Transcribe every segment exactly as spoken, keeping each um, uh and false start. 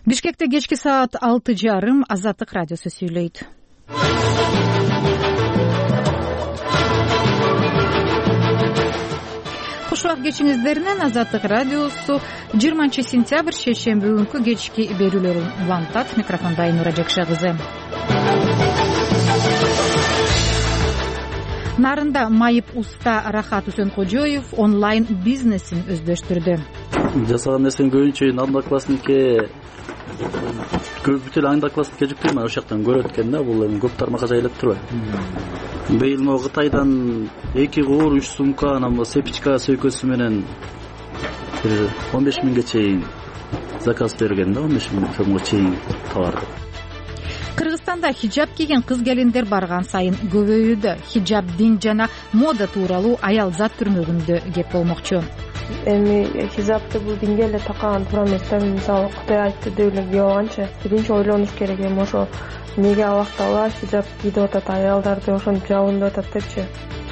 Бишкекте кечки саат алты жарым Азаттык радиосу сүйлөйт. Куш убак кечиңиздеринен Азаттык радиосу жыйырманчы сентябрь шейшемби күнкү кечки берүүлөрүн улантат. Микрофонда Айнура Жакша кызы. Нарында майып уста Рахат Үсөнкожоев онлайн бизнесин өздөштүрдү. Жасаган нерсени көбүнчө андакыласынке көп бүт эле андакыласынке жүктөйм, ошол жактан көрөт экен да, бул эми көп тармакка жайылып турбайбы. Быйыл могу Кытайдан эки куур, үч сумка, анан сепичка сөйкөсү менен бир он беш миңге чейин заказ берген да, он беш миң сомго чейин товар. Кыргызстанда хиджаб кийген кыз келиндер барган сайын көбөйүүдө. Хиджаб дин жана мода тууралуу аял зат түрмөгүндө кеп болмокчу. Эми хиджабты бул динге эле такаган туура эмес да. Мисалы Кытай айтты деп эле кийип алганчы, биринчи ойлонуш керек эми ошо эмнеге абактала хиджаб кийип атат аялдар деп ошентип жабындып атат депчи.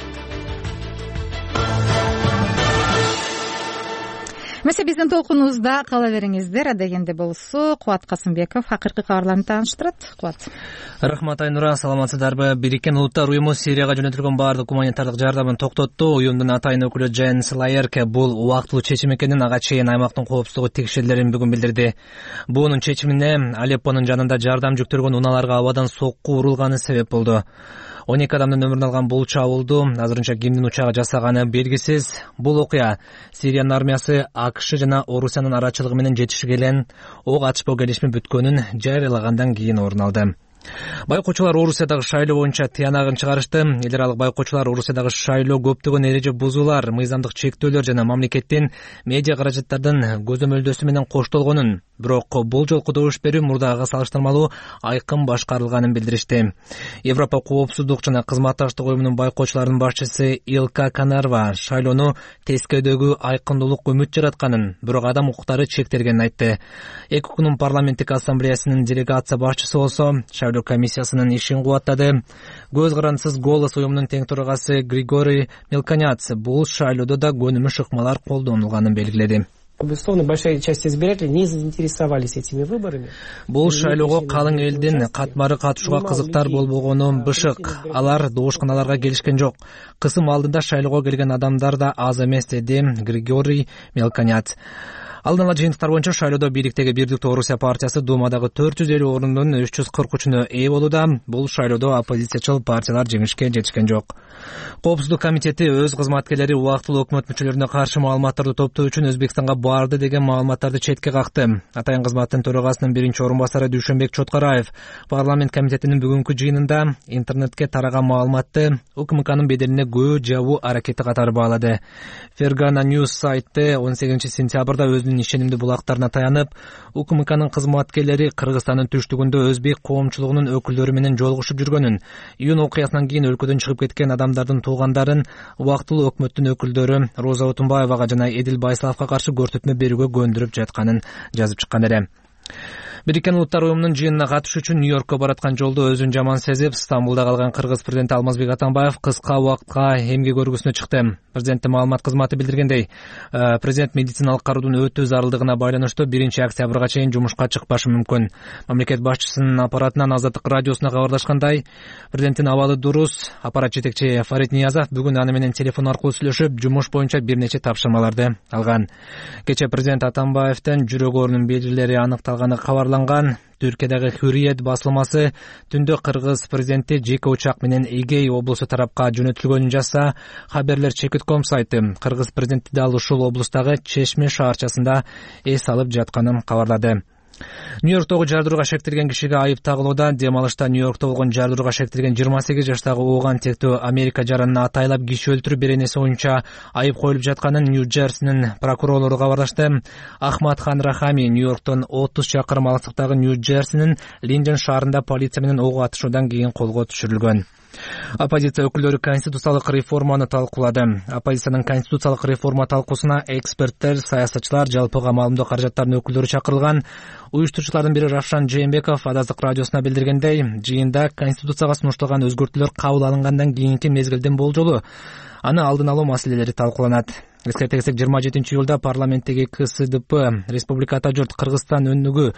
Месе биздин толкунубузда кала бериңиздер. Адегенде болсо Кубат Касымбеков акыркы кабарларды тааныштырат. Кубат. Рахмат Айнура, саламатсыздарбы? Бириккен Улуттар уюму Сирияга жөнөтүлгөн баардык гуманитардык жардамын токтотту. Уюмдун атайын өкүлү Дженс Лайерке бул убактылуу чечим экенин, ага чейин аймактын коопсуздугу текшерилерин бүгүн билдирди. Буунун чечимине Алеппонун жанында жардам жүктөргөн унааларга абадан сокку урулганы себеп болду. он эки адамдын өмүрүн алган бул чабуулду азырынча кимдин учагы жасаганы белгисиз. Бул окуя Сириянын армиясы АКШ жана Орусиянын арачылыгы менен жетишилген ок атышпоо келишими бүткөнүн жарыялагандан кийин орун алды. Байкоочулар Орусиядагы шайлоо боюнча тыянагын чыгарышты. Эл аралык байкоочулар Орусиядагы шайлоо көптөгөн эреже бузуулар, мыйзамдык чектөөлөр жана мамлекеттин медиа каражаттардын көзөмөлдөөсү менен коштолгонун, бирок бул жолку добуш берүү мурдагыга салыштырмалуу айкын башкарылганын билдиришти. Европа коопсуздук жана кызматташтык уюмунун байкоочуларынын башчысы Илка Канарва шайлоону тескөөдөгү айкындуулук үмүт жаратканын, бирок адам укуктары чектелгенин айтты. Эки укмуктун парламенттик ассамблеясынын делегация башчысы болсо шайлоо комиссиясынын ишин кубаттады. Көз карандысыз голос уюмунун тең төрагасы Григорий Мелконяц бул шайлоодо да көнүмүш ыкмалар колдонулганын белгиледи. Безусловно, большая часть избирателей не заинтересовались этими выборами. Бул шайлоого калың элдин катмары катышууга кызыктар болбогону бышык. Алар добушканаларга келишкен жок. Кысым алдында шайлоого келген адамдар да аз эмес, деди Григорий Мелконяц. Алдын ала жыйынтыктар боюнча шайлоодо бийликтеги Бирдиктүү Орусия партиясы Думадагы төрт жүз элүү орундун үч жүз кырк үчүнө ээ болууда. Бул шайлоодо оппозициячыл партиялар жеңишке жетишкен жок. Коопсуздук комитети өз кызматкерлери убактылуу өкмөт мүчөлөрүнө каршы маалыматтарды топтоо үчүн Өзбекстанга барды деген маалыматтарды четке какты. Атайын кызматтын төрагасынын биринчи орун басары Дүйшөнбек Чоткараев парламент комитетинин бүгүнкү жыйынында интернетке тараган маалыматты УКМКнын беделине көө жабуу аракети катары баалады. Fergana News сайты он сегизинчи сентябрда өзүнүн ишенимдүү булактарына таянып, УКМКнын кызматкерлери Кыргызстандын түштүгүндө өзбек коомчулугунун өкүлдөрү менен жолугушуп жүргөнүн, июнь окуясынан кийин өлкөдөн чыгып кеткен адамдардын туугандарын убактылуу өкмөттүн өкүлдөрү Роза Отунбаевага жана Эдил Байсаловго каршы көрсөтмө берүүгө көндүрүп жатканын жазып чыккан эле. Бириккен Улуттар уюмунун жыйынына катышуу үчүн Нью-Йоркко бараткан жолдо өзүн жаман сезип, Стамбулда калган Кыргыз президенти Алмазбек Атамбаев кыска убакытка эмгек көргүсүнө чыкты. Президенттин маалымат кызматы билдиргендей, президент медициналык кароодун өтүү зарылдыгына байланыштуу биринчи октябрга чейин жумушка чыкпашы мүмкүн. Мамлекет башчысынын аппаратынан Азаттык радиосуна кабарлашкандай, президенттин абалы дурус. Аппарат жетекчи Фарид Ниязов бүгүн аны менен телефон аркылуу сүйлөшүп, жумуш боюнча бир нече тапшырмаларды алган. Кечээ президент Атамбаевдин жүрөк оорунун белгилери аныкталганы кабарланган. Түркиядагы Hürriyet басылмасы түндө Кыргыз президенти жеке учак менен Эгей облусу тарапка жөнөтүлгөнүн жазса, Хаберлер чекит точка ком сайты Кыргыз президенти дал ушул облустагы Чешме шаарчасында эс алып жатканын кабарлады. Нью-Йорктогу жардырууга шектелген кишиге айып тагылууда. Дем алышта Нью-Йоркто болгон жардырууга шектелген жыйырма сегиз жаштагы ооган тектүү Америка жаранына атайлап киши өлтүрүү беренеси боюнча айып коюлуп жатканын Нью-Джерсинин прокурорлору кабарлашты. Ахмад Хан Рахами Нью-Йорктон отуз чакырым алыстыктагы Нью-Джерсинин Линден шаарында полиция менен ого атышуудан кийин колго түшүрүлгөн. Оппозиция өкүлдөрү конституциялык реформаны талкуулады. Оппозициянын конституциялык реформа талкуусуна эксперттер, саясатчылар, жалпыга маалымдоо каражаттарынын өкүлдөрү чакырылган. Уюштуруучулардын бири Равшан Жээнбеков Азаттык радиосуна билдиргендей, жыйында конституцияга сунушталган өзгөртүүлөр кабыл алынгандан кийинки мезгилдин болжолу, аны алдын алуу маселелери талкууланат. Эскерте кетсек, жыйырма жетинчи июлда парламенттеги КСДП Республиката журт Кыргызстан өнүгүү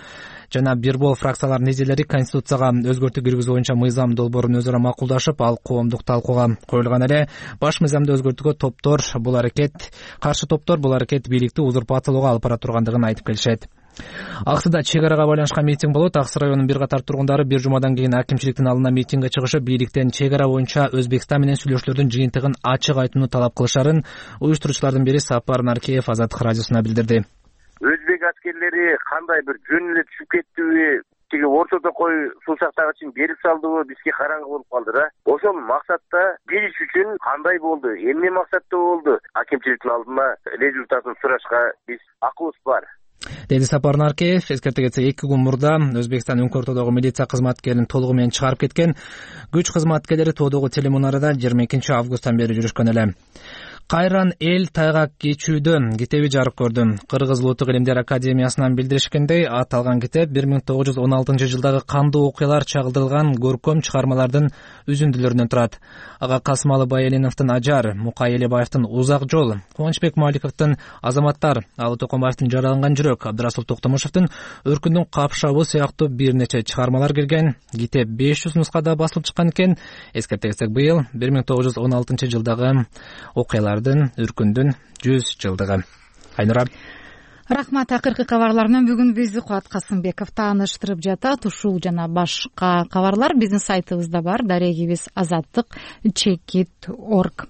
жана бир бол фракциялардын эзелери конституцияга өзгөртүү киргизүү боюнча мыйзам долбоорун өзара макулдашып, ал коомдук талкууга коюлган эле. Баш мыйзамды өзгөртүүгө топтор бул аракет каршы топтор бул аракет бийликти узурпациялоого алып бара тургандыгын айтып келишет. Аксыда чек арага байланышкан митинг болот. Аксы районунун бир катар тургундары бир жумадан кийин акимчиликтин алдына митингге чыгышып, бийликтен чек ара боюнча Өзбекстан менен сүйлөшүүлөрдүн жыйынтыгын ачык айтууну талап кылышарын уюштуруучулардын бири Сапар Наркеев Азаттык радиосуна билдирди. Өзбек аскерлери кандай бир жөн эле түшүп кеттиби, тиги орто токой суу сактагычын берип салдыбы, бизге караңгы болуп калды да. Ошол максатта билиш үчүн кандай болду, эмне максатта болду, акимчиликтин алдына результатын сурашка биз акыбыз бар, деди Сапар Наркеев. Эскерте кетсек, эки күн мурда Өзбекстан Үңкөр тоодогу милиция кызматкерин толугу менен чыгарып кеткен. Күч кызматкерлери тоодогу телемунарада жыйырма экинчи августтан бери жүрүшкөн эле. Кайран эл тайгак кечүүдө китеби жарык көрдү. Кыргыз Улуттук илимдер академиясынан билдиришкендей, аталган китеп бир миң тогуз жүз он алтынчы жылдагы кандуу окуялар чагылдырылган көркөм чыгармалардын үзүндүлөрүнөн турат. Ага Касымалы Байалиновдун Ажар, Мукай Элебаевдин Узак жол, Кубанычбек Маликовдун Азаматтар, Алы Токомаевдин Жараланган жүрөк, Абдырасул Токтомушевдин Өркүндүн капшабы сыяктуу бир нече чыгармалар кирген. Китеп беш жүз нускада басылып чыккан экен. Эскерте кетсек, быйыл бир миң тогуз жүз он алтынчы жылдагы окуялар Үркүндүн жүз жылдыгы. Айнура. Рахмат. Акыркы кабарларынан бүгүн бизди Кубат Касымбеков тааныштырып жатат. Ушул жана башка кабарлар биздин сайтыбызда бар. Дарегибиз азаттык чекит точка орг.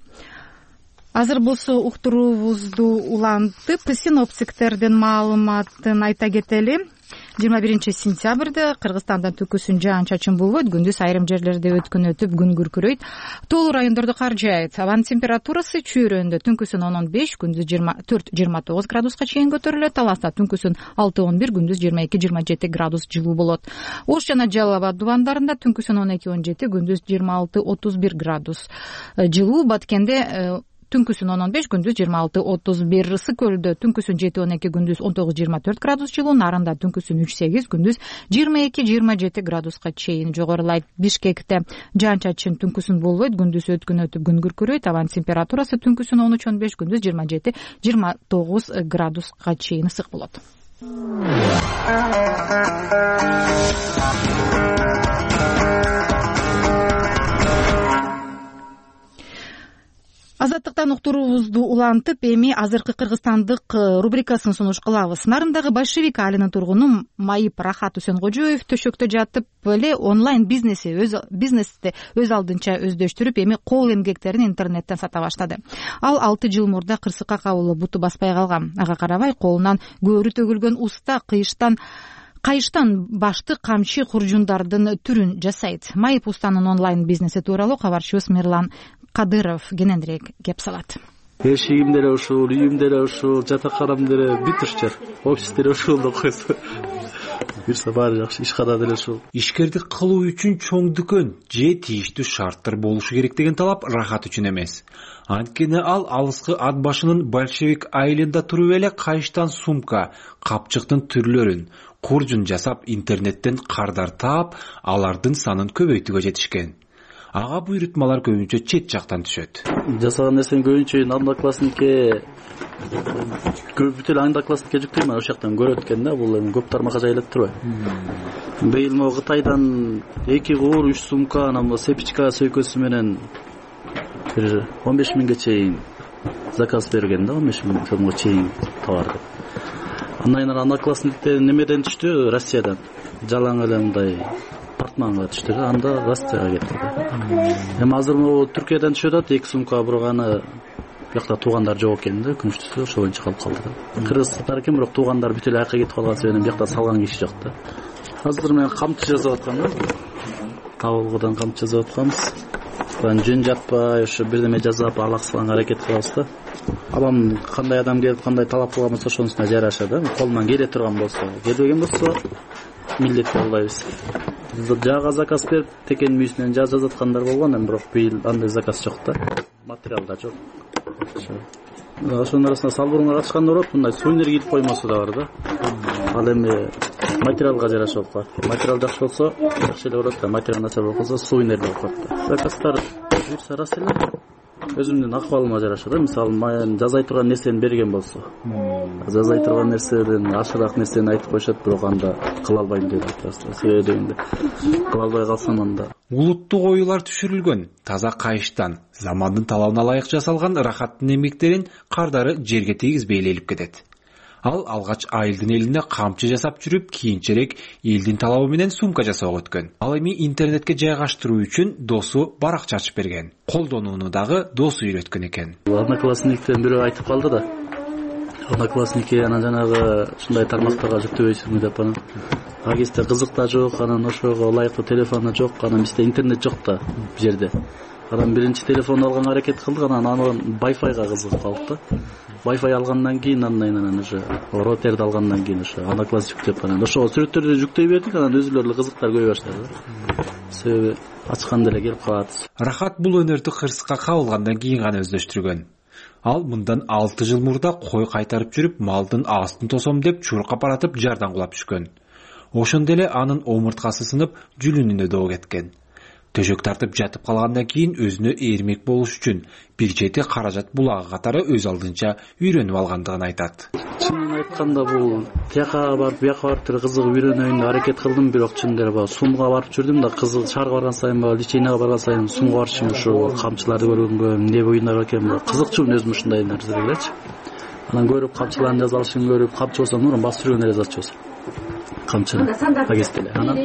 Азыр болсо уктуруубузду улантып, синоптиктердин маалыматын айта кетели. жыйырма биринчи сентябрда Кыргызстандын түкүсүн жаан-чачын болбойт, күндүз айрым жерлерде өткөн өтүп күн күркүрөйт. Тоолуу райондордо кар жаайт. Абанын температурасы чүйрөндө түнкүсүн он он беш, күндүз жыйырма төрт жыйырма тогуз градуска чейин көтөрүлөт. Таласта түнкүсүн алты он бир, күндүз жыйырма эки жыйырма жети градус жылуу болот. Ош жана Жалал Абад дубандарында түнкүсүн он эки он жети, күндүз жыйырма алты отуз бир градус жылуу. Баткенде түнкүсүн он он беш, күндүз жыйырма алты отуз бир. Ысык көлдө түнкүсүн жети он эки, күндүз он тогуз жыйырма төрт градус жылуу. Нарында түнкүсүн үч сегиз, күндүз жыйырма эки жыйырма жети градуска чейин жогорулайт. Бишкекте жаан-чачын түнкүсүн болбойт, күндүз өткөн өтүп күн күркүрөйт. Абанын температурасы түнкүсүн он үч он беш, күндүз жыйырма жети жыйырма тогуз градуска чейин ысык болот. Азаттыктан уктуруубузду улантып, эми азыркы кыргызстандык рубрикасын сунуш кылабыз. Нарындагы большевик айылынын тургуну Майып Рахат Үсөнгожоев төшөктө жатып эле онлайн бизнеси өз бизнести өз алдынча өздөштүрүп, эми кол эмгектерин интернеттен сата баштады. Ал алты жыл мурда кырсыкка кабылып буту баспай калган. Ага карабай колунан көөрү төгүлгөн уста кыйыштан кайыштан башты камчы куржундардын түрүн жасайт. Майып устанын онлайн бизнеси тууралуу кабарчыбыз Мирлан Кадыров кененирээк кеп салат. Эшигим деле ушул, үйүм деле ушул, жатаканам деле бүт ушчар. Офис деле ушул деп койсо. Бирсе баары жакшы, ишкана деле ушул. Ишкердик кылуу үчүн чоң дүкөн же тийиштүү шарттар болушу керек деген талап Рахат үчүн эмес. Анткени ал алыскы ат башынын большевик айылында туруп эле кайыштан сумка, капчыктын түрлөрүн, куржун жасап интернеттен кардар таап, алардын санын көбөйтүүгө жетишкен. Ага буйрутмалар көбүнчө чет жактан түшөт. Жасаган нерсени көбүнчө одноклассникке көп бүт эле одноклассникке жүктөйм, ошол жактан көрөт экен да, бул эми көп тармакка жайылып турбайбы. Быйыл могу Кытайдан эки куур, үч сумка, анан сепичка сөйкөсү менен бир он беш миңге чейин заказ берген да, он беш миң сомго чейин товар. Андан кийин одноклассниктер немеден түштү? Россиядан. Жалаң эле мындай апартманга түштү да, анда Россияга кетти. Эми азыр могу Түркиядан түшүп атат, эки сумка бурганы бuyakta туугандар жок экен да, күнүштүсү ошол боюнча калып калды да. Кыргызстан экен, бирок туугандар бүт эле айакка кетип калган себептен бuyakта салган киши жок да. Азыр мен камчы жасап аткам да. Табылгыдан камчы жасап атканбыз. Анан жөн жатпай ошо бирдеме жасап алаксыганга аракет кылабыз да. Адам кандай адам келип кандай талап кылган болсо ошонусуна жараша да. Колунан келе турган болсо, келбеген болсо милдет кылбайбыз. Жага заказ берип текен мүйүсүнөн жаз жазып аткандар болгон, эми бирок быйыл андай заказ жок да. Материалдар жок. Ошонун арасында салбурунга катышкандар болот, мындай сувенир кийтип коймосу да бар да. Ал эми материалга жараша болуп калат. Материал жакшы болсо жакшы эле болот да, материал начар болсо сувенир болуп калат. Заказдар жүрсө раз эле өзүмдүн акыбалыма жараша да. Мисалы мен жазай турган нерсени берген болсо, жазай турган нерседен ашыраак нерсени айтып коюшат, бирок анда кыла албайм деп айтасың. Себеби дегенде кыла албай калсам анда улуттук оюлар түшүрүлгөн, таза кайыштан, замандын талабына ылайык жасалган Рахаттын эмгектерин кардары жерге тийгизбей элелип кетет. Ал алгач айылдын элинде камчы жасап жүрүп, кийинчерээк элдин талабы менен сумка жасоого өткөн. Ал эми интернетке жайгаштыруу үчүн досу баракча ачып берген. Колдонууну дагы досу үйрөткөн экен. Однокласниктен бирөө айтып калды да. Одноклассники анан жанагы ушундай тармактарга жүктөбөйсүңбү деп, анан а кезде кызык да жок, анан ошого ылайыктуу телефон да жок, анан бизде интернет жок да бу жерде. Анан биринчи телефон алганга аракет кылдык, анан анын Wi-Fi'га кызыгып калдык да. Wi-Fi алгандан кийин андан уже роутерди алгандан кийин ошо Однокласс жүктөп, анан ошого сүрөттөрдү жүктөй бердик, анан өзүлөрү эле кызыктар көбөй баштады да. Себеби ачканда эле келип калат. Рахат бул өнөрдү кырсыкка кабылгандан кийин гана өздөштүргөн. Ал мындан алты жыл мурда кой кайтарып жүрүп, малдын астын тосом деп чуркап баратып жардан кулап түшкөн. Ошондо эле анын омурткасы сынып, жүлүнүнө доо кеткен. Төшөк тартып жатып калгандан кийин өзүнө эрмек болуш үчүн бир жети каражат булагы катары өз алдынча үйрөнүп алгандыгын айтат. Чынын айтканда бул тияка барып, бияка барып деле кызыгып үйрөнөйүн аракет кылдым, бирок чын деле баягы сумга барып жүрдүм да, кызык шаарга барган сайын баягы личейнага барган сайын сумга барчумун, ушу камчыларды көргөнгө, эмне оюндар экен, кызыкчумун өзүм ушундай нерселерге. Анан көрүп камчылардын жаза алышын көрүп, камчы болсо нурун басып жүргөн эле жазчу болсо. Камчы агестеле. Анан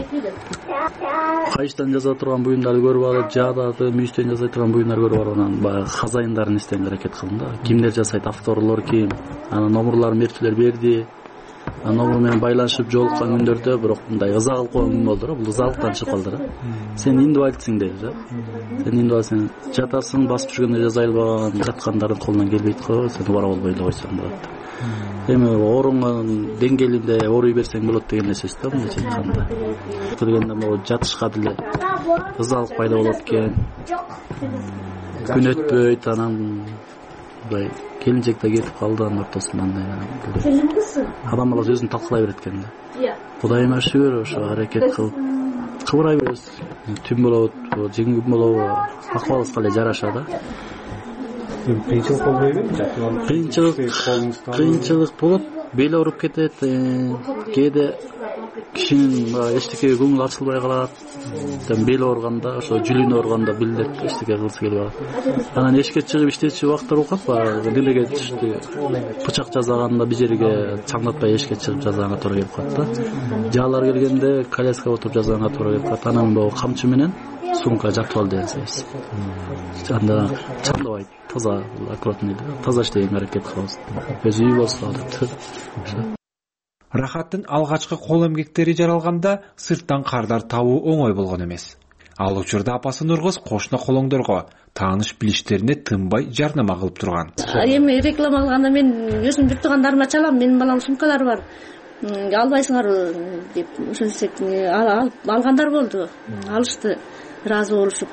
кайыштан жаза турган буюмдарды көрүп алып, жаадады, мүйүстөн жасай турган буюмдарды көрүп алып, анан баягы хазайындарын эстенге аракет кылдым да. Кимдер жасайт, авторлор ким? Анан номерларын берчилер берди. Анан номер менен байланышып жолуккан күндөрдө бирок мындай ыза кылып койгон күн болду да. Бул ызалыктан чыгып калды да. Сен индивалидсиң деп, да. Сен индивалидсиң, жатасың, басып жүргөндө жаза албаган, жаткандардын колунан келбейт го, сен убара болбой эле койсоң болот. Эми ооруңдун деңгээлинде ооруй берсең болот деген нерсеси да, мындайча айтканда. Дегенде могу жатышка деле ызалык пайда болот экен. Күн өтпөйт, анан мындай келинчек да кетип калды анын ортосунда, андай. Адам баласы өзүн талкалай берет экен да. Кудайыма шүгүр, ошо аракет кылып кыбырай беребиз. Түн болобу, жеңил күн болобу, акыбалыбызга эле жараша да. Кыйынчылык болбойбу? Кыйынчылык, кыйынчылык болот, бел ооруп кетет, кээде кишинин эчтекеге көңүл ачылбай калат. Бел ооруганда, ошо жүлүнү ооруганда билет эчтеке кылсы келип калат. Анан эшикке чыгып иштечү убактар окуп, делеге бычак жасаганда бир жерге чаңдатпай эшикке чыгып жасаганга туура келип калат да. Жаалар келгенде коляска отуруп жасаганга туура келип калат. Анан могу камчы менен сумка жатып ал деген сөз. Анда чаңдабайт, таза, аккуратный, таза иштегенге аракет кылабыз. Өзү үй болсо деп. Рахаттын алгачкы кол эмгектери жаралганда сырттан кардар табуу оңой болгон эмес. Ал учурда апасы Нургыз кошуна колоңдорго тааныш билиштерине тынбай жарнама кылып турган. Эми реклама алганда мен өзүм жүрүп тургандарыма чалам, менин баламдын сумкалары бар. Албайсыңарбы деп ошентсек алгандар болду. Алышты, ыраазы болушуп.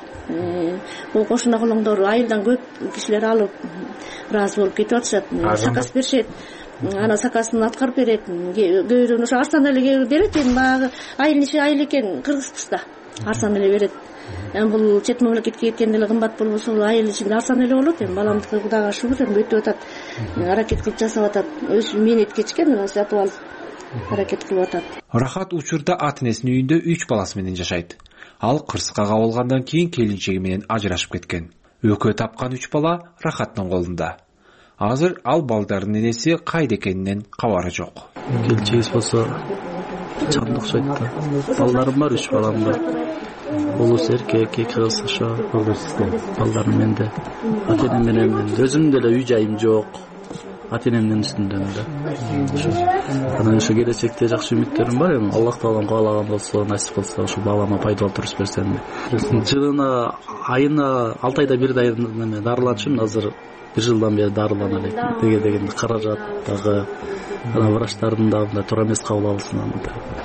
Бул кошуна колоңдор айылдан көп кишилер алып ыраазы болуп кетип атышат. Заказ беришет. Ана сакасын аткарып берет. Көбүрөөк ошо арзан эле берет. Эми баягы айыл иши айыл экен, Кыргызстанда арзан эле берет. Эми бул чет мамлекетке кеткенде эле кымбат болбосо айыл ишинде арзан эле болот. Эми баламдыкы Кудайга шүгүр эми өтүп атат. Аракет кылып жасап атат. Өз мээнет кечкен, сатып алып аракет кылып атат. Рахат учурда ата энесинин үйүндө үч баласы менен жашайт. Ал кырсыкка кабылгандан кийин келинчеги менен ажырашып кеткен. Өкө тапкан үч бала Рахаттын колунда. Азыр ал балдардын энеси кайда экенинен кабары жок. Келинчегиз болсо чамды окшойт да. Балдарым бар, үч балам бар. Улус эркек, эки кыз ошо. Балдарым менде. Ата энем менен өзүмдүн деле үй жайым жок. Ата энемдин үстүндөн да. Анан ошо келечекте жакшы үмүттөрүм бар. Эми Аллах таалам каалаган болсо, насип кылса, ошо балама пайдалуу туруш берсем. Жылына айына алты айда бир дарыланчумун, азыр бир жылдан бери дарыланам элек. Деге дегенде каражат дагы, анан врачтардын да мындай туура эмес кабыл алышынан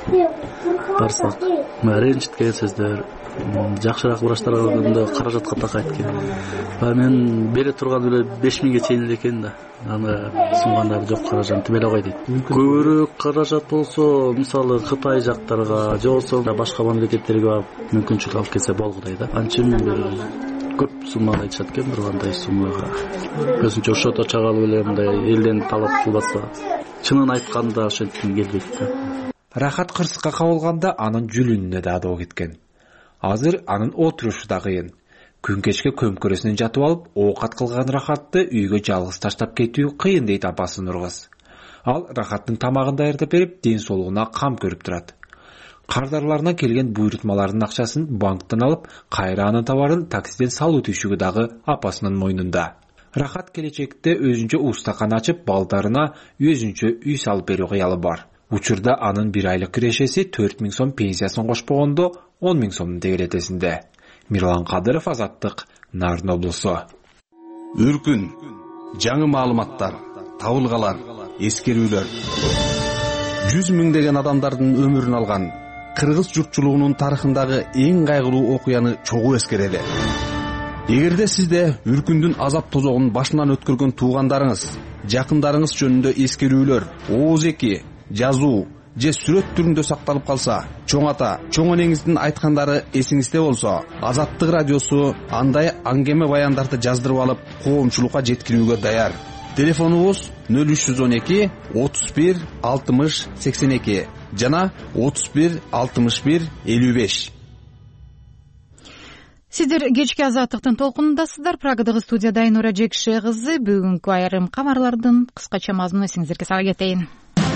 барсак, ренжиткен сөздөр, жакшыраак врачтарга барганда каражатка такайт экен. Мен бере турган эле беш миңге чейин эле экен да. Аны сунгандар жок, каражат беле кой дейт. Көбүрөөк каражат болсо, мисалы Кытай жактарга, же болбосо башка мамлекеттерге барып мүмкүнчүлүк алып келсе болгудай да. Анча бир көп сумманы айтышат экен, бир кандай суммага. Өзүнчө счет ача калып эле мындай элден талап кылбаса, чынын айтканда ошентким келбейт да. Рахат кырсыкка кабылганда анын жүлүнүнө да доо кеткен. Азыр анын отурушу да кыйын. Күн кечке көмкөрөсүнөн жатып алып, оокат кылган Рахатты үйгө жалгыз таштап кетүү кыйын дейт апасы Нургыз. Ал Рахаттын тамагын даярдап берип, ден соолугуна кам көрүп турат. Кардарларына келген буйрутмалардын акчасын банктан алып, кайра анын товарын таксиден салуу түйшүгү дагы апасынын мойнунда. Рахат келечекте өзүнчө устакан ачып, балдарына өзүнчө үй салып берүү кыялы бар. Учурда анын бир айлык кирешеси төрт миң сом пенсиясын кошпогондо он миң сомдун тегеретесинде. Мирлан Кадыров, Азаттык, Нарын облусу. Үркүн, жаңы маалыматтар, табылгалар, эскерүүлөр. жүз миңдеген адамдардын өмүрүн алган кыргыз журтчулугунун тарыхындагы эң кайгылуу окуяны чогуу эскерели. Эгерде сизде үркүндүн азап тозогун башынан өткөргөн туугандарыңыз, жакындарыңыз жөнүндө эскерүүлөр, ооз-эки, жазуу же сүрөт түрүндө сакталып калса, чоң ата, чоң энеңиздин айткандары эсиңизде болсо, Азаттык радиосу андай аңгеме баяндарды жаздырып алып, коомчулукка жеткирүүгө даяр. Телефонубуз нөл үч жүз он эки отуз бир алтымыш сексен эки жана отуз бир алтымыш бир элүү беш. Сиздер кечки Азаттыктын толкунундасыздар. Прагадагы студияда Айнура Жекше кызы. Бүгүнкү айрым кабарлардын кыскача мазмунун эсиңиздерге сала кетейин.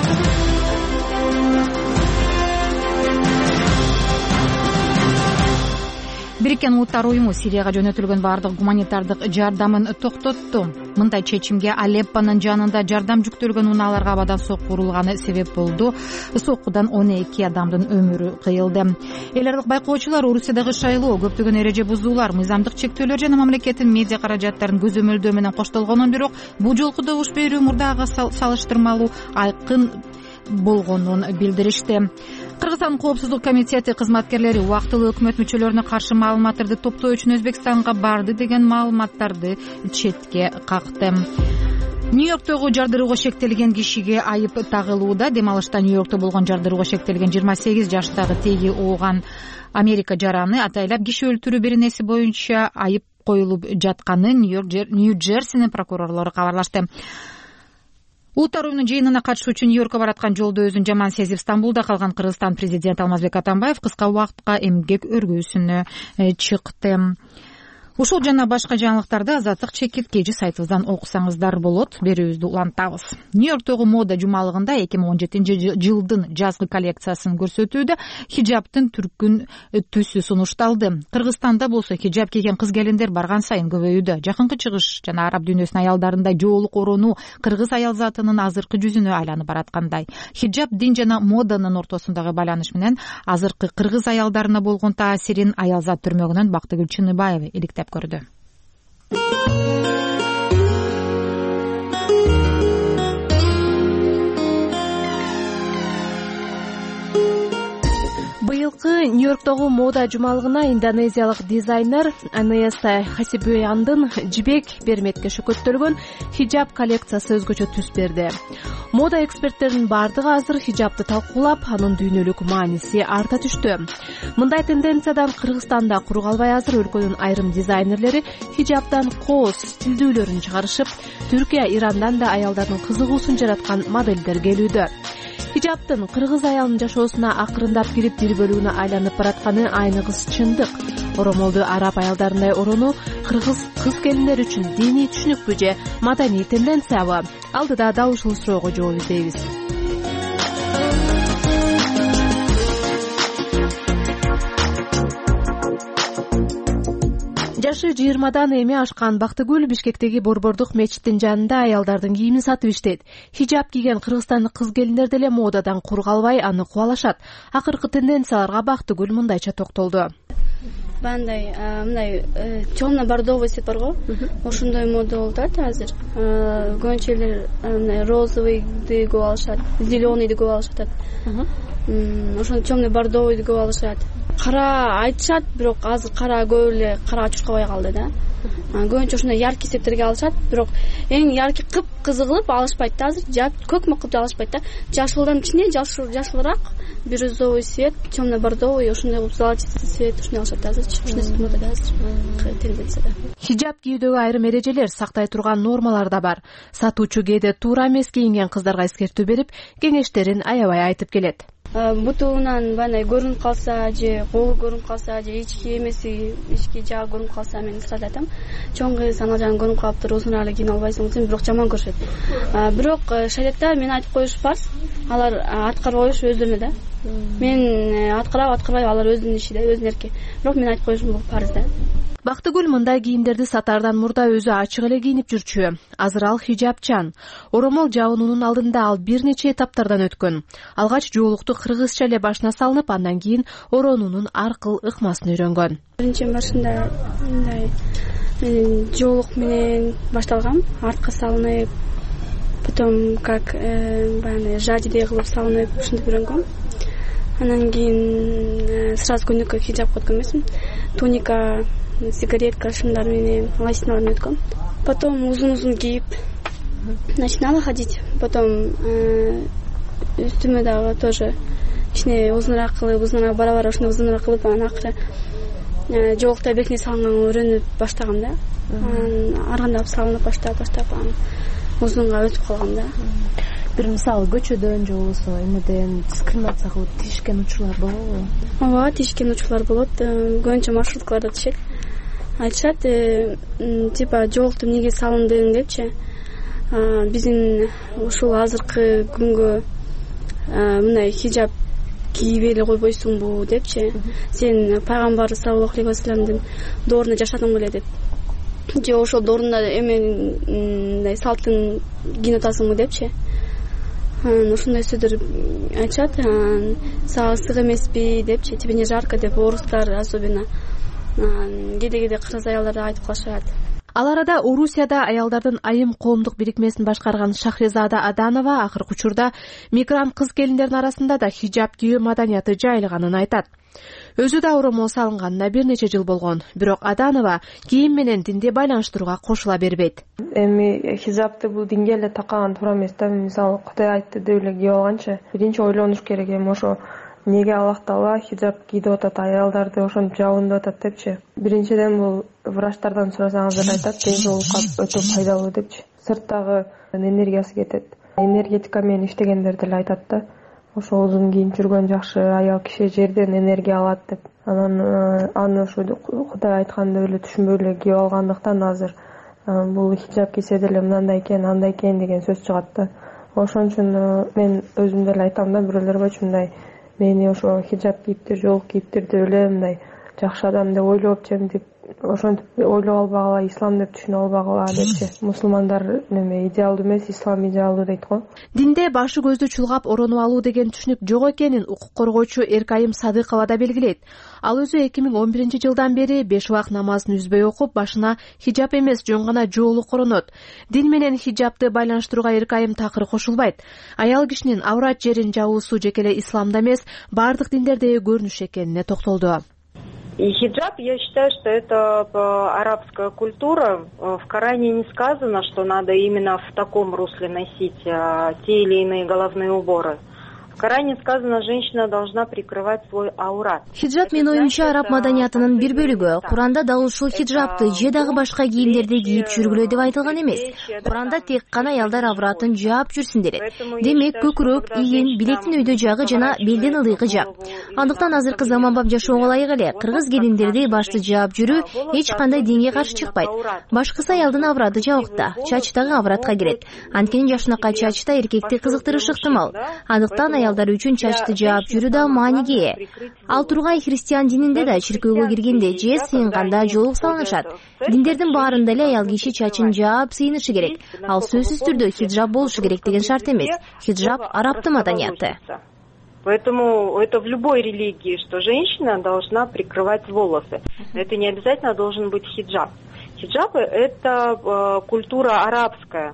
Бириккен Улуттар уюму Сирияга жөнөтүлгөн баардык гуманитардык жардамын токтотту. Мындай чечимге Алеппонун жанында жардам жүктөлгөн унааларга абадан сокку урулганы себеп болду. Соккудан он эки адамдын өмүрү кыйылды. Эл аралык байкоочулар Орусиядагы шайлоо, көптөгөн эреже бузуулар, мыйзамдык чектөөлөр жана мамлекеттин медиа каражаттарын көзөмөлдөө менен коштолгонун, бирок бул жолку добуш берүү мурдага салыштырмалуу айкын болгонун билдиришти. Кыргызстан коопсуздук комитети кызматкерлери убактылуу өкмөт мүчөлөрүнө каршы маалыматтарды топтоо үчүн Өзбекстанга барды деген маалыматтарды четке какты. Нью-Йорктогу жардырууга шектелген кишиге айып тагылууда. Демалышта Нью-Йоркто болгон жардырууга шектелген жыйырма сегиз жаштагы теги ооган Америка жараны атайлап киши өлтүрүү беренеси боюнча айып коюлуп жатканын Нью-Джерсинин прокурорлору кабарлашты. Улуттар уюмунун жыйынына катышуу үчүн Нью-Йоркко бараткан жолдо өзүн жаман сезип Стамбулда калган Кыргызстан президенти Алмазбек Атамбаев кыска убакытка эмгек өргүүсүнө чыкты. Ушул жана башка жаңылыктарды Азаттык чекит кежи сайтыбыздан окусаңыздар болот. Берүүбүздү улантабыз. Нью-Йорктогу мода жумалыгында эки миң он жетинчи жылдын жазгы коллекциясын көрсөтүүдө хиджабтын түркүн түсү сунушталды. Кыргызстанда болсо хиджаб кийген кыз келиндер барган сайын көбөйүүдө. Жакынкы чыгыш жана араб дүйнөсүнүн аялдарындай жоолук оронуу кыргыз аял затынын азыркы жүзүнө айланып бараткандай. Хиджаб дин жана моданын ортосундагы байланыш менен азыркы кыргыз аялдарына болгон таасирин аял зат түрмөгүнөн Бактыгүл Чыныбаева иликтеп көрдү. Быйылкы Нью-Йорктогу мода жумалыгына индонезиялык дизайнер Анеса Хасибуяндын жибек берметке шөкөттөлгөн хиджаб коллекциясы өзгөчө түс берди. Мода эксперттеринин бардыгы азыр хиджабты талкуулап, анын дүйнөлүк мааниси арта түштү. Мындай тенденциядан Кыргызстанда куру калбай азыр өлкөнүн айрым дизайнерлери хиджабдан кооз стилдүүлөрүн чыгарышып, Түркия, Ирандан да аялдардын кызыгуусун жараткан моделдер келүүдө. Хиджабтын кыргыз аялынын жашоосуна акырындап кирип бир бөлүгүнө айланып баратканы айныгыс чындык. Оромолду араб аялдарындай оронуу кыргыз кыз келиндер үчүн диний түшүнүкпү же маданий тенденциябы? Алдыда дал ушул суроого жооп издейбиз. Жашы жыйырмадан эми ашкан Бактыгүл Бишкектеги Борбордук мечиттин жанында аялдардын кийимин сатып иштейт. Хиджаб кийген кыргызстандык кыз келиндер деле модадан кур калбай аны кубалашат. Акыркы тенденцияларга Бактыгүл мындайча токтолду. Бандай, мындай темно-бордовый цвет барго, ошондой мода болуп атат азыр. Көбүнчөлөр мындай розовыйды көп алышат, зеленыйды көп алышат. Ошондой темно-бордовыйды көп алышат. Кара айтышат, бирок азыр кара көп эле кара чуркабай калды да. көбүнчө ушундай яркий цветтерге алышат, бирок эң яркий кып кызыл кылып алышпайт да азыр, жап көк мык кылып алышпайт да. Жашылдан кичине жашылыраак, бирюзовый цвет, темно-бордовый, ошондой кылып золотистый цвет ушуну алышат азыр. Ушундай модада азыр тенденцияда. Хиджаб кийүүдөгү айрым эрежелер, сактай турган нормалар да бар. Сатуучу кээде туура эмес кийинген кыздарга эскертүү берип, кеңештерин аябай айтып келет. Бутуунан бандай көрүнүп калса же колу көрүнүп калса же ички эмеси ички жагы көрүнүп калса мен ысырат айтам. Чоң кыз ана жагын көрүнүп калыптыр, узунураак эле кийинип албайсың десем, бирок жаман көрүшөт. Бирок шариатта мен айтып коюш фарз, алар аткарып коюш өздөрүнө да. Мен аткарабы аткарбайбы алар өзүнүн иши да, өзүнүн эрки. Бирок мен айтып коюшум бул фарз да. Бактыгүл мындай кийимдерди сатаардан мурда өзү ачык эле кийинип жүрчү. Азыр ал хиджабчан. Оромол жабынуунун алдында ал бир нече этаптардан өткөн. Алгач жоолукту кыргызча эле башына салынып, андан кийин оронуунун ар кыл ыкмасын үйрөнгөн. Биринчи башында мындай менин жоолук менен башталган, артка салынып, потом как баягы жадидей кылып салынып, ушинтип үйрөнгөм. Андан кийин сразу көйнөккө хиджаб өткөн эмесмин. Туника, сигаретка, шымдар менен лосиналар менен өткөм. Потом узун-узун кийип начинала ходить. Потом үстүмө дагы тоже кичине узунураак кылып, узунураак бара-бара ушуну узунураак кылып, анан акыры жоолукта бетине салынганга үйрөнүп баштагам да. Анан аргандап салынып баштап баштап анан узунга өтүп калгам да. Бир мисалы көчөдөн же болбосо эмеден дискриминация кылып тишкен учурлар болобу? Ооба, тишкен учурлар болот. Көбүнчө маршруткаларда тишет. Айтышат, типа жоолукту эмнеге салындың депчи. Биздин ушул азыркы күнгө мындай хиджаб кийип эле койбойсуңбу депчи. Сен пайгамбар саллаллаху алейхи вассаламдын дооруна жашадың беле деп. Же ошол доорунда эменин салттын кийинип атасыңбы депчи. Ушундай сөздөр айтышат. Сага ысык эмеспи депчи, тебе не жарко деп орустар особенно кээде-кээде кыргыз аялдар да айтып калышат. Ал арада Орусияда аялдардын айым коомдук бирикмесин башкарган Шахризада Аданова акыркы учурда мигрант кыз келиндердин арасында да хиджаб кийүү маданияты жайылганын айтат. Өзү да оромол салынганына бир нече жыл болгон, бирок Аданова кийим менен динди байланыштырууга кошула бербейт. Эми хиджабты бул динге эле такаган туура эмес да. Мисалы Кудай айтты деп эле кийип алганчы, биринчи ойлонуш керек эми ошо неге Аллах Таала хиджаб кийип атат, аялдарды ошентип жабындырып атат депчи. Биринчиден бул врачтардан сурасаңыздар айтат, ден соолукка өтө пайдалуу депчи. Сырттагы энергиясы кетет. Энергетика менен иштегендер деле айтат да. Ошо узун кийинип жүргөн жакшы аял киши жерден энергия алат деп. Анан аны ошо Кудай айткандай эле түшүнбөй эле кийип алгандыктан азыр бул хиджаб кийсе деле мындай экен, андай экен деген сөз чыгат да. Ошон үчүн мен өзүм деле айтам да бирөөлөргө, мындай мени ошо хиджаб кийиптир, жоолук кийиптир деп эле мындай жакшы адам деп ойлоп жемдип ошентип ойлоп албагыла, ислам деп түшүнүп албагыла депчи. Мусулмандар неме идеалдуу эмес, ислам идеалдуу дейт го. Динде башы көздү чулгап оронуп алуу деген түшүнүк жок экенин укук коргоочу Эркайым Садыкова да белгилейт. Ал өзү эки миң он биринчи жылдан бери беш убак намазын үзбөй окуп, башына хиджаб эмес, жөн гана жоолук коронот. Дин менен хиджабты байланыштырууга Эркайым такыр кошулбайт. Аял кишинин аврат жерин жабуусу жеке эле исламда эмес, бардык диндердеги көрүнүш экенине токтолду. И хиджаб, я считаю, что это арабская культура. В Коране не сказано, что надо именно в таком русле носить те или иные головные уборы. В Коране сказано, женщина должна прикрывать свой аурат. Хиджаб мен оюмча араб маданиятынын бир бөлүгү. Куранда да ушул хиджабты же дагы башка кийимдерди кийип жүргүлө деп айтылган эмес. Куранда тек гана аялдар авратын жаап жүрсүн делет. Демек көкүрөк, ийин, билектин өйдө жагы жана белден ылдыйкы жап. Андыктан азыркы заманбап жашоого ылайык эле кыргыз келиндерди башты жаап жүрүү эч кандай динге каршы чыкпайт. Башкысы аялдын авраты жабыкта, чач дагы авратка кирет. Анткени жашынакай чач да эркекти кызыктырышы ыктымал. Андыктан аялдар үчүн чачты жаап жүрүү да мааниге ээ. Ал тургай христиан дининде да чиркөөгө киргенде же сыйынганда жоолук салынышат. Диндердин баарында эле аял киши чачын жаап сыйынышы керек. Ал сөзсүз түрдө хиджаб болушу керек деген шарт эмес. Хиджаб арабтын маданияты. Поэтому это в любой религии, что женщина должна прикрывать волосы. Это не обязательно должен быть хиджаб. Хиджаб — это э, культура арабская.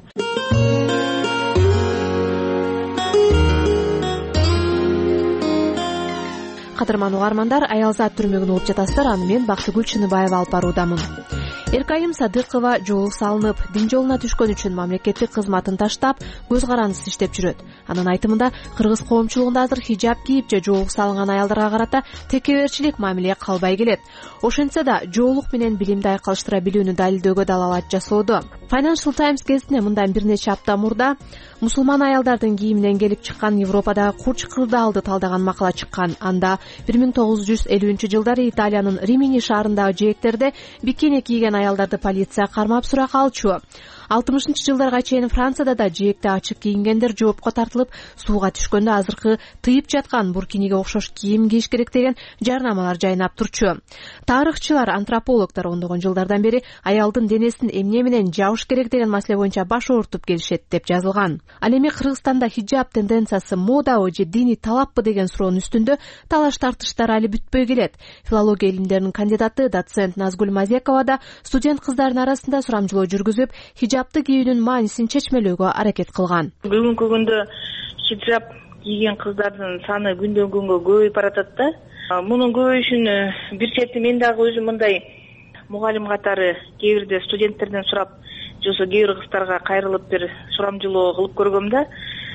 Кадырман угармандар, Аялзат түрмөгүн угуп жатасыздар. Аны мен Бактыгүл Чыныбаева алып баруудамын. Эркайым Садыкова жоолук салынып, дин жолуна түшкөн үчүн мамлекеттик кызматын таштап, көз карандысыз иштеп жүрөт. Анын айтымында, кыргыз коомчулугунда азыр хижаб кийип же жоолук салынган аялдарга карата текеберчилик мамиле калбай келет. Ошентсе да, жоолук менен билимди айкалыштыра билүүнү далилдөөгө далалат жасоодо. Financial Times гезитине мындан бир нече апта мурда мусулман аялдардын кийиминен келип чыккан Европадагы курч кырдаалды талдаган макала чыккан. Анда бир миң тогуз жүз элүүнчү жылдары Италиянын Римини шаарындагы жээктерде бикини кийген аялдарды полиция кармап суракка алчу. алтымышынчы жылдарга чейин Францияда да жээкте ачык кийингендер жоопко тартылып, сууга түшкөндө азыркы тыйып жаткан буркиниге окшош кийим кийиш керек деген жарнамалар жайнап турчу. Тарыхчылар, антропологдор ондогон жылдардан бери аялдын денесин эмне менен жабыш керек деген маселе боюнча баш оорутуп келишет деп жазылган. Ал эми Кыргызстанда хижаб тенденциясы модабы же диний талаппы деген суроонун үстүндө талаш тартыштар али бүтпөй келет. Филология илимдеринин кандидаты доцент Назгүл Мазекова да студент кыздардын арасында сурамжылоо жүргүзүп, хижабты кийүүнүн маанисин чечмелөөгө аракет кылган. Бүгүнкү күндө хижаб кийген кыздардын саны күндөн күнгө көбөйүп баратат да. Мунун көбөйүшүн бир чети мен дагы өзүм мындай мугалим катары кээ бирде студенттерден сурап, жосо кээ бир кыздарга кайрылып бир сурамжылоо кылып көргөм да.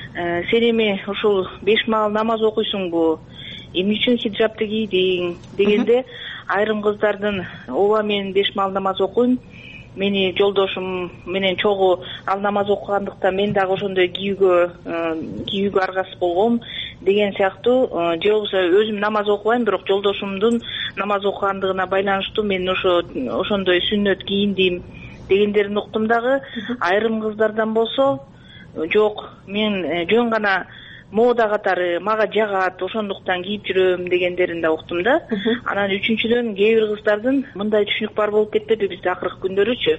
Сен эми ушул беш маал намаз окуйсуңбу? Эмне үчүн хижабты кийдиң дегенде, айрым кыздардын ооба мен беш маал намаз окуйм, мени жолдошум менен чогуу ал намаз окугандыктан мен дагы ошондой кийүүгө кийүүгө аргасыз болгом деген сыяктуу, же болбосо өзүм намаз окубайм, бирок жолдошумдун намаз окугандыгына байланыштуу мен ошо ошондой сүннөт кийиндим дегендерин уктум дагы. Айрым кыздардан болсо, жок, мен жөн гана мода катары мага жагат, ошондуктан кийип жүрөм дегендерин да уктум да. Анан үчүнчүдөн кээ бир кыздардын мындай түшүнүк бар болуп кетпеди бизде акыркы күндөрүчү.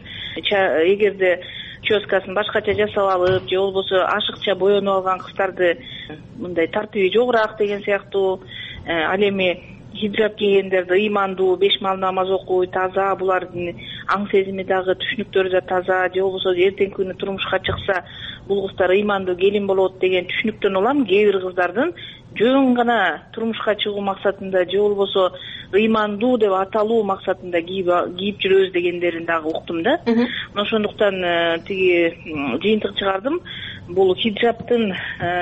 Эгерде чёскасын башкача жасап алып, же болбосо ашыкча боенуп алган кыздарды мындай тартиби жогураак деген сыяктуу, ал эми хижаб кийгендерди ыймандуу, беш маал намаз окуй, таза, булардын аң сезими дагы, түшүнүктөрү да таза, же болбосо эртеңки күнү турмушка чыкса бул кыздар ыймандуу келин болот деген түшүнүктөн улам кээ бир кыздардын жөн гана турмушка чыгуу максатында, же болбосо ыймандуу деп аталуу максатында кийип жүрөбүз дегендерин дагы уктум да. Ошондуктан тиги жыйынтык чыгардым. Бул хижабтын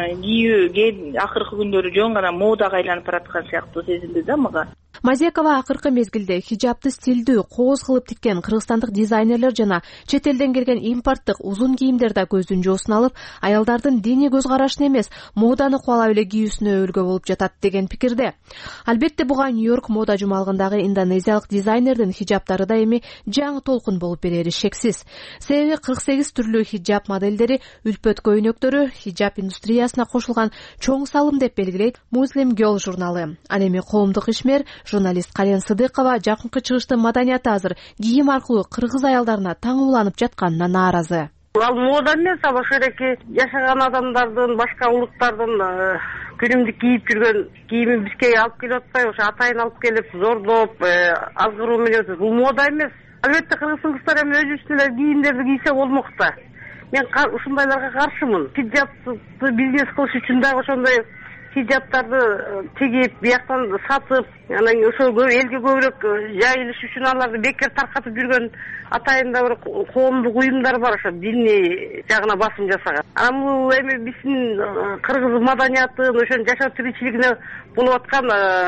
кийүү акыркы күндөрү жөн гана модага айланып бараткан сыяктуу сезилди да мага. Мазекова акыркы мезгилде хижабты стилдүү, кооз кылып тиккен кыргызстандык дизайнерлер жана чет элден келген импорттук узун кийимдер да көздүн жоосун алып, аялдардын диний көз карашын эмес, моданы кубалап эле кийүүсүнө өбөлгө болуп жатат деген пикирде. Албетте буга Нью-Йорк мода жумалыгындагы индонезиялык дизайнердин хижабтары да эми жаңы толкун болуп берери шексиз. Себеби кырк сегиз түрлүү хижаб модельдери, үлпөт көйнөктөрү хижаб индустриясына кошулган чоң салым деп белгилейт Muslim Girl журналы. Ал эми коомдук ишмер журналист Кален Сыдыкова жакынкы чыгыштын маданияты азыр кийим аркылуу кыргыз аялдарына таңууланып жатканына нааразы. Ал мода эмес, а ошол эки жашаган адамдардын, башка улуттардын күнүмдүк кийип жүргөн кийимин бизге алып келип атпайбы? Ошо атайын алып келип зордоп, азгыруу менен. Бул мода эмес. Албетте кыргыздын кыздары эми өзүбүздүн эле кийимдерди кийсе болмок да. Мен ушундайларга каршымын. Хижабты бизнес кылыш үчүн дагы ошондой хижабтарды тигип, бияктан сатып, анан ошол элге көбүрөөк жайылыш үчүн аларды бекер таркатып жүргөн атайын да бир коомдук уюмдар бар, ошо диний жагына басым жасаган. Анан бул эми биздин кыргыз маданиятын, ошонун жашоо тиричилигине болуп аткан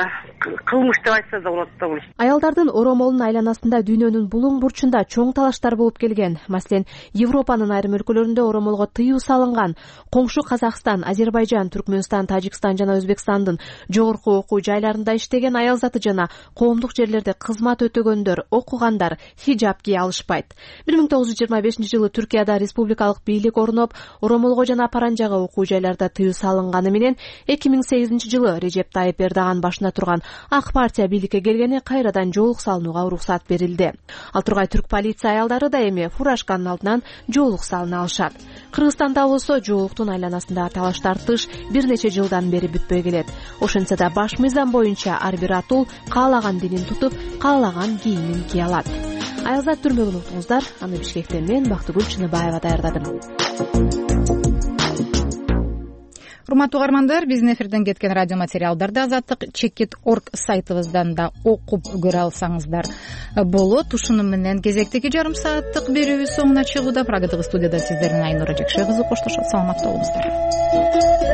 кылмыш деп айтса да болот да бул. Аялдардын оромолунун айланасында дүйнөнүн булуң бурчунда чоң талаштар болуп келген. Маселен, Европанын айрым өлкөлөрүндө оромолго тыюу салынган. Коңшу Казакстан, Азербайжан, Түркмөнстан, Тажикстан жана Өзбекстандын жогорку окуу жайларында иштеген аял заты жана коомдук жерлерде кызмат өтөгөндөр, окугандар хижаб кие алышпайт. бир миң тогуз жүз жыйырма бешинчи жылы Түркияда республикалык бийлик орноп, оромолго жана паранжага окуу жайларда тыюу салынганы менен эки миң сегизинчи жылы Режеп Тайып Эрдоган башына турган Ак партия бийликке келгени кайрадан жоолук салынууга уруксат берилди. Ал тургай түрк полиция аялдары да эми фуражканын алдынан жоолук салына алышат. Кыргызстанда болсо жоолуктун айланасында талаш тартыш бир нече жылдан бери бүтпөй келет. Ошентсе да баш мыйзам боюнча ар бир атул каалаган динин тутуп, каалаган кийимин кие алат. Аялзат түрмөгүн уктуңуздар. Аны Бишкектен мен Бактыгүл Чыныбаева даярдадым. урматтуу угармандар, биздин эфирден кеткен радио материалдарды азаттык чекит точка орг сайтыбыздан да окуп көрө алсаңыздар болот. Ушуну менен кезектеги жарым сааттык берүүбүз соңуна чыгууда. Прагадагы студияда сиздердин Айнура Жакшай кызы коштошот. Саламатта болуңуздар.